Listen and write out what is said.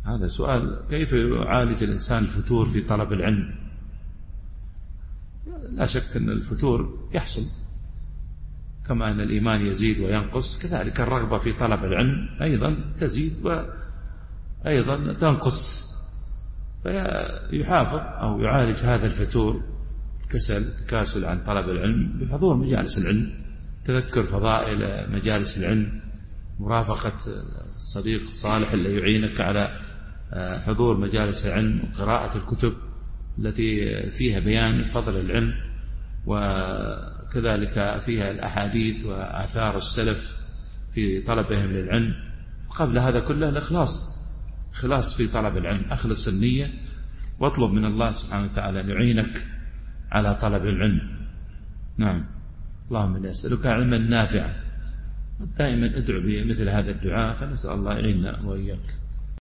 هذا سؤال. كيف يعالج الإنسان الفتور في طلب العلم؟ لا شك أن الفتور يحصل، كما أن الإيمان يزيد وينقص، كذلك الرغبة في طلب العلم أيضا تزيد وأيضا تنقص. فيحافظ أو يعالج هذا الفتور، التكاسل عن طلب العلم، بحضور مجالس العلم، تذكر فضائل مجالس العلم، مرافقة الصديق الصالح اللي يعينك على حضور مجالس العلم وقراءة الكتب التي فيها بيان فضل العلم، وكذلك فيها الأحاديث وآثار السلف في طلبهم للعلم. وقبل هذا كله الإخلاص، إخلاص في طلب العلم، أخلص النية واطلب من الله سبحانه وتعالى أن يعينك على طلب العلم. نعم. اللهم إني أسألك علما نافعا. دائما ادعو بمثل هذا الدعاء، فنسأل الله يعيننا وإياك.